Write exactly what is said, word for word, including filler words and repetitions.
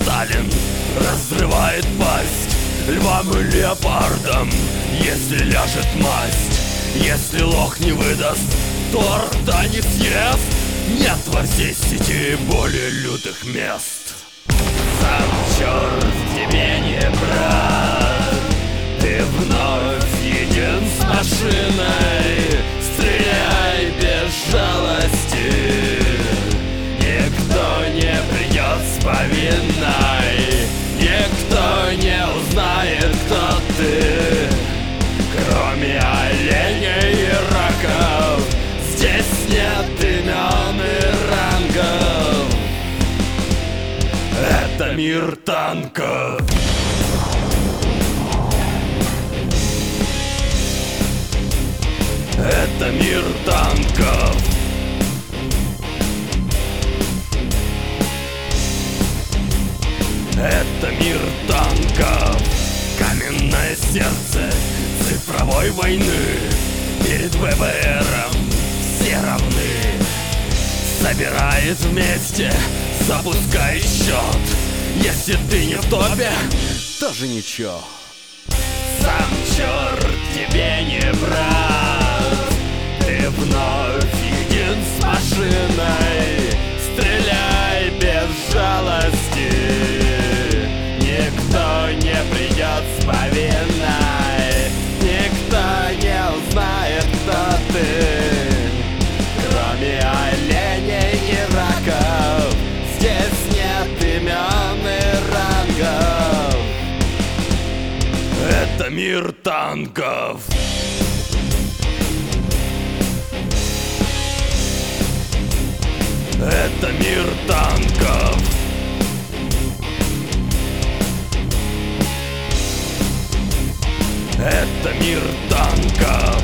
Сталин разрывает пасть львам и леопардам, если ляжет масть. Если лох не выдаст, торта не съест. Нет во всей сети более лютых мест. Сам черт в тебе не брат, ты вновь един с машиной. Стреляй без жалости, никто не придет с повинной. Никто не узнает, кто ты, кроме оленей и раков. Здесь нет имен и рангов. Это мир танков. Это мир танков. Это мир танков. Каменное сердце цифровой войны. Перед ВВРом все равны. Собирает вместе, запускай счет. Если ты не в топе, тоже ничего. Сам черт тебе не брат, ты вновь един с машиной. Стреляй без жалости, никто не придет с повинной. Никто не узнает, кто ты, кроме оленей и раков. Здесь нет имен и рангов. Это мир танков. Это мир танков. Это мир танков.